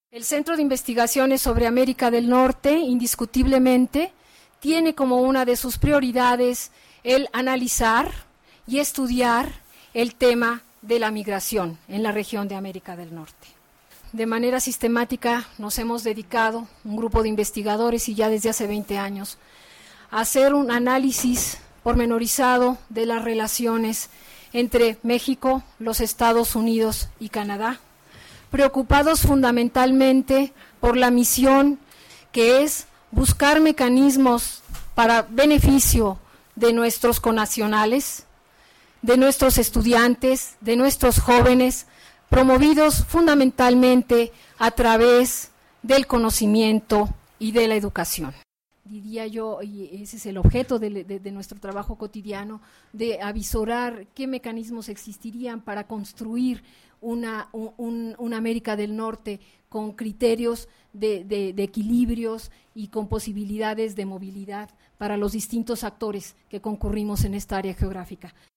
El Centro de Investigaciones sobre América del Norte, indiscutiblemente, tiene como una de sus prioridades el analizar y estudiar el tema de la migración en la región de América del Norte. De manera sistemática nos hemos dedicado, un grupo de investigadores y ya desde hace 20 años, a hacer un análisis pormenorizado de las relaciones entre México, los Estados Unidos y Canadá, preocupados fundamentalmente por la misión que es buscar mecanismos para beneficio de nuestros connacionales, de nuestros estudiantes, de nuestros jóvenes, promovidos fundamentalmente a través del conocimiento y de la educación. Diría yo, y ese es el objeto de nuestro trabajo cotidiano, de avisorar qué mecanismos existirían para construir una América del Norte con criterios de equilibrios y con posibilidades de movilidad para los distintos actores que concurrimos en esta área geográfica.